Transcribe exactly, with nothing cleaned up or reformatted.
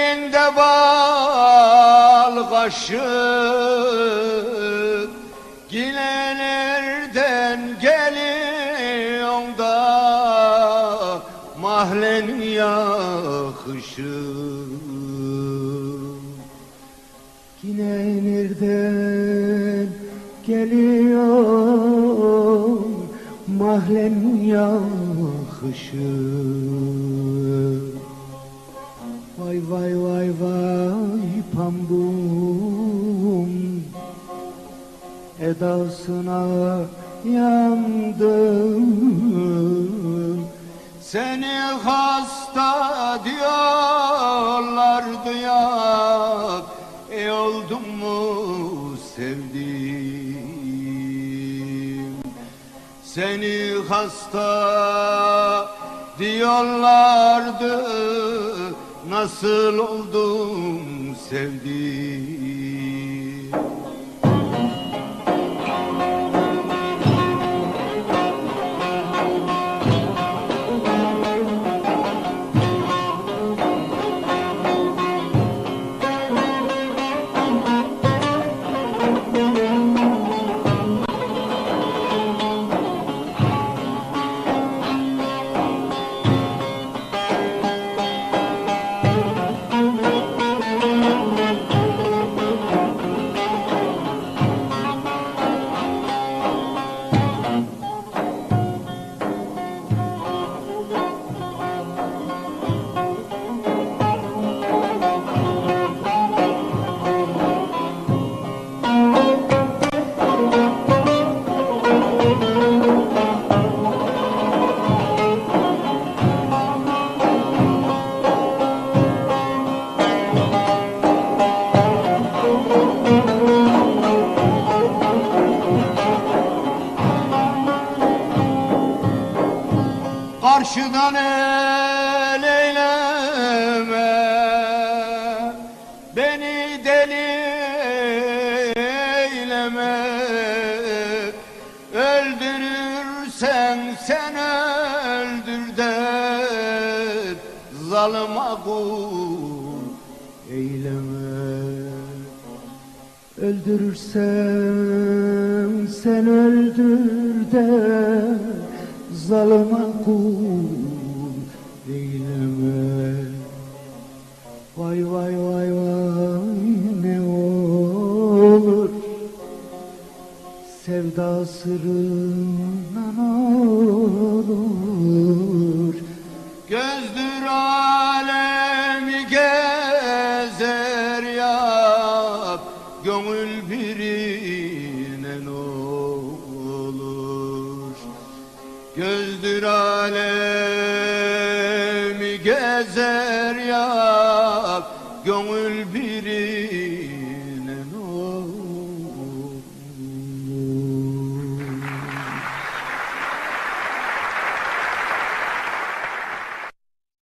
Elinde bal kaşık, yine nereden geliyorsun da mahallenin yakışı? Yine nereden geliyor mahallenin yakışı? Vay vay vay vay pambum, edasına yandım. Seni hasta diyorlardı ya, e oldum mu sevdim? Seni hasta diyorlardı, nasıl oldum sevdim? Karşıdan el eyleme, beni deli eyleme. Öldürürsen sen öldür de zalıma kul eyleme. Öldürürsen sen öldür de zalıma kul eyleme. Vay vay vay vay ne olur sevda sırrından olur. Gözdür alemi gezer yap, gönül birine olur. Gözdür alemi gezer